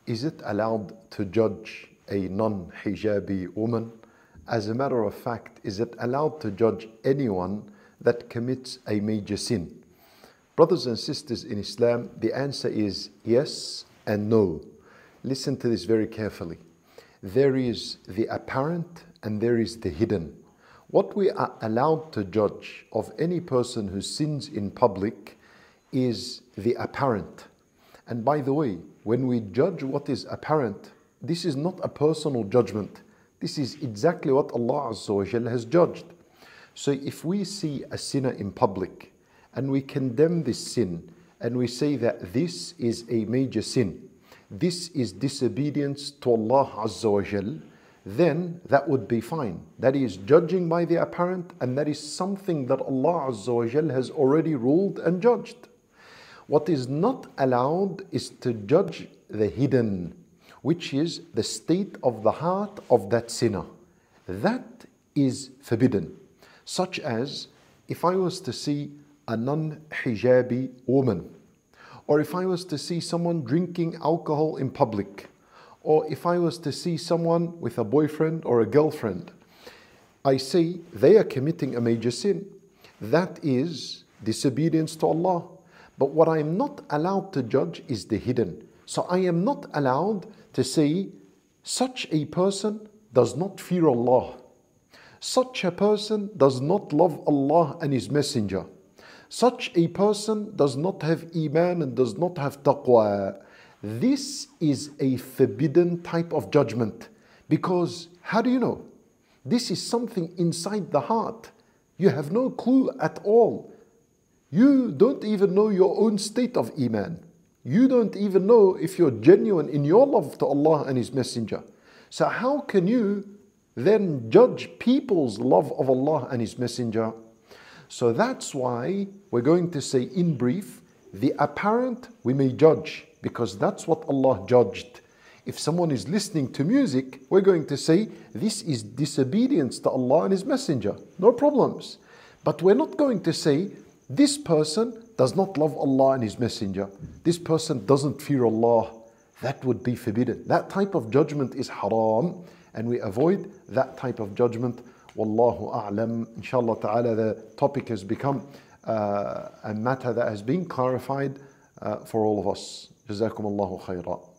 Is it allowed to judge a non-hijabi woman? As a matter of fact, is it allowed to judge anyone that commits a major sin? Brothers and sisters in Islam, the answer is yes and no. Listen to this very carefully. There is the apparent and there is the hidden. What we are allowed to judge of any person who sins in public is the apparent. And by the way, when we judge what is apparent, this is not a personal judgment. This is exactly what Allah Azza wa Jalla has judged. So if we see a sinner in public and we condemn this sin and we say that this is a major sin, this is disobedience to Allah Azza wa Jalla, then that would be fine. That is judging by the apparent, and that is something that Allah Azza wa Jalla has already ruled and judged. What is not allowed is to judge the hidden, which is the state of the heart of that sinner. That is forbidden. Such as if I was to see a non-hijabi woman, or if I was to see someone drinking alcohol in public, or if I was to see someone with a boyfriend or a girlfriend, I say they are committing a major sin. That is disobedience to Allah. But what I am not allowed to judge is the hidden. So I am not allowed to say such a person does not fear Allah. Such a person does not love Allah and His Messenger. Such a person does not have Iman and does not have taqwa. This is a forbidden type of judgment. Because how do you know? This is something inside the heart. You have no clue at all. You don't even know your own state of Iman. You don't even know if you're genuine in your love to Allah and His Messenger. So how can you then judge people's love of Allah and His Messenger? So that's why we're going to say in brief, the apparent we may judge, because that's what Allah judged. If someone is listening to music, we're going to say this is disobedience to Allah and His Messenger. No problems. But we're not going to say this person does not love Allah and His Messenger. This person doesn't fear Allah. That would be forbidden. That type of judgment is haram, and we avoid that type of judgment. Wallahu a'lam. Inshallah ta'ala, the topic has become a matter that has been clarified for all of us. Jazakum Allahu khayra.